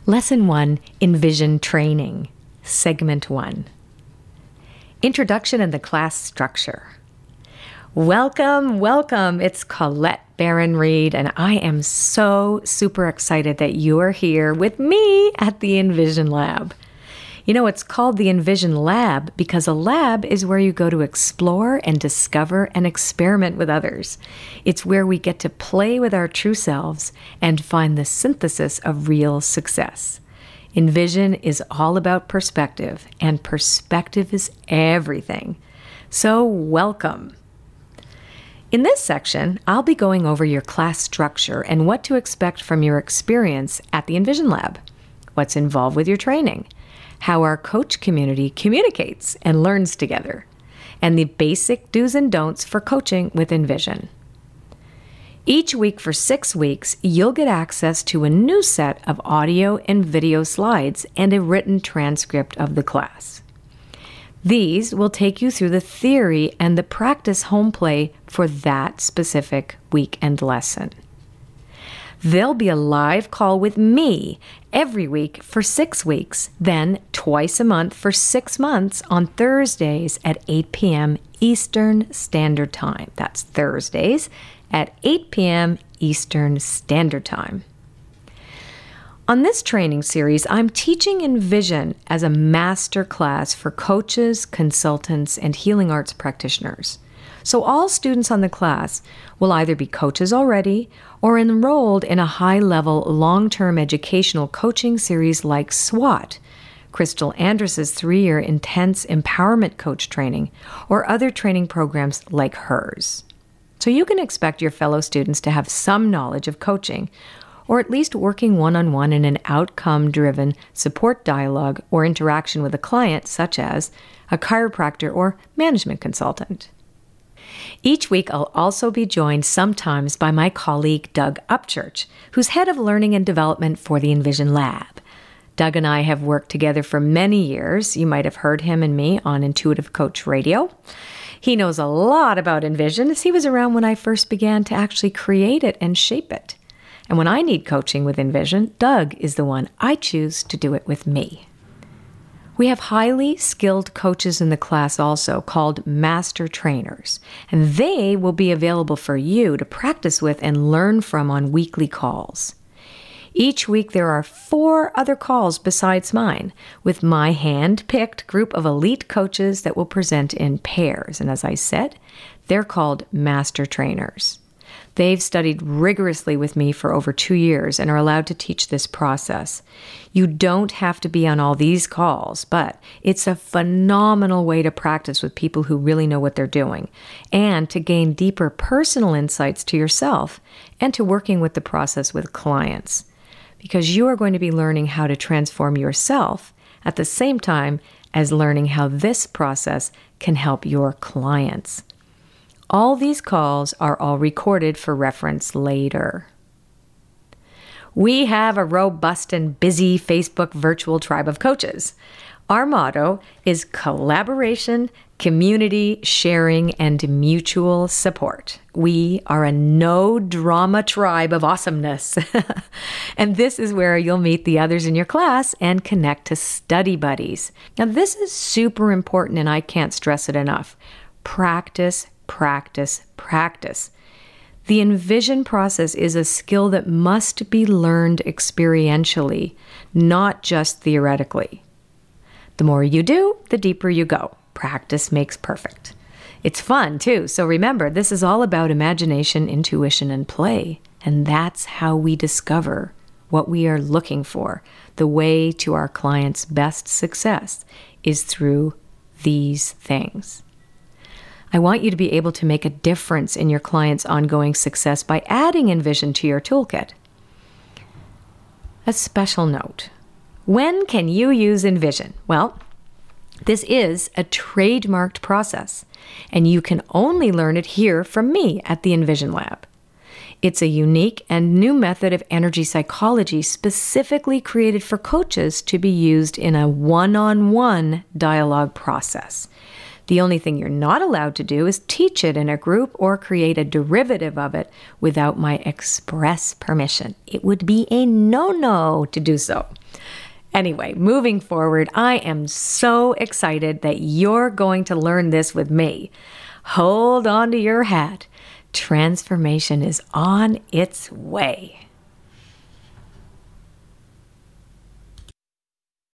Lesson 1, Envision Training, Segment 1. Introduction and the Class Structure. Welcome, welcome. It's Colette Barron-Reed, and I am so super excited that you are here with me at the Envision Lab. You know, it's called the Envision Lab because a lab is where you go to explore and discover and experiment with others. It's where we get to play with our true selves and find the synthesis of real success. Envision is all about perspective, and perspective is everything. So welcome. In this section, I'll be going over your class structure and what to expect from your experience at the Envision Lab, what's involved with your training, how our coach community communicates and learns together, and the basic do's and don'ts for coaching with Envision. Each week for 6 weeks, you'll get access to a new set of audio and video slides and a written transcript of the class. These will take you through the theory and the practice home play for that specific weekend lesson. There'll be a live call with me every week for 6 weeks, then twice a month for 6 months on Thursdays at 8 p.m. Eastern Standard Time. That's Thursdays at 8 p.m. Eastern Standard Time. On this training series, I'm teaching Envision as a master class for coaches, consultants, and healing arts practitioners. So all students on the class will either be coaches already or enrolled in a high-level long-term educational coaching series like SWAT, Crystal Andrus's 3-year intense empowerment coach training, or other training programs like hers. So you can expect your fellow students to have some knowledge of coaching, or at least working one-on-one in an outcome-driven support dialogue or interaction with a client, such as a chiropractor or management consultant. Each week, I'll also be joined sometimes by my colleague, Doug Upchurch, who's head of learning and development for the Envision Lab. Doug and I have worked together for many years. You might have heard him and me on Intuitive Coach Radio. He knows a lot about Envision, as he was around when I first began to actually create it and shape it. And when I need coaching with Envision, Doug is the one I choose to do it with me. We have highly skilled coaches in the class also called master trainers, and they will be available for you to practice with and learn from on weekly calls. Each week there are 4 other calls besides mine with my hand-picked group of elite coaches that will present in pairs, and as I said, they're called master trainers. They've studied rigorously with me for over 2 years and are allowed to teach this process. You don't have to be on all these calls, but it's a phenomenal way to practice with people who really know what they're doing and to gain deeper personal insights to yourself and to working with the process with clients, because you are going to be learning how to transform yourself at the same time as learning how this process can help your clients. All these calls are all recorded for reference later. We have a robust and busy Facebook virtual tribe of coaches. Our motto is collaboration, community, sharing, and mutual support. We are a no-drama tribe of awesomeness. And this is where you'll meet the others in your class and connect to study buddies. Now, this is super important, and I can't stress it enough. Practice, practice, practice. The Envision process is a skill that must be learned experientially, not just theoretically. The more you do, the deeper you go. Practice makes perfect. It's fun, too. So remember, this is all about imagination, intuition, and play. And that's how we discover what we are looking for. The way to our clients' best success is through these things. I want you to be able to make a difference in your client's ongoing success by adding Envision to your toolkit. A special note. When can you use Envision? Well, this is a trademarked process, and you can only learn it here from me at the Envision Lab. It's a unique and new method of energy psychology specifically created for coaches to be used in a one-on-one dialogue process. The only thing you're not allowed to do is teach it in a group or create a derivative of it without my express permission. It would be a no-no to do so. Anyway, moving forward, I am so excited that you're going to learn this with me. Hold on to your hat. Transformation is on its way.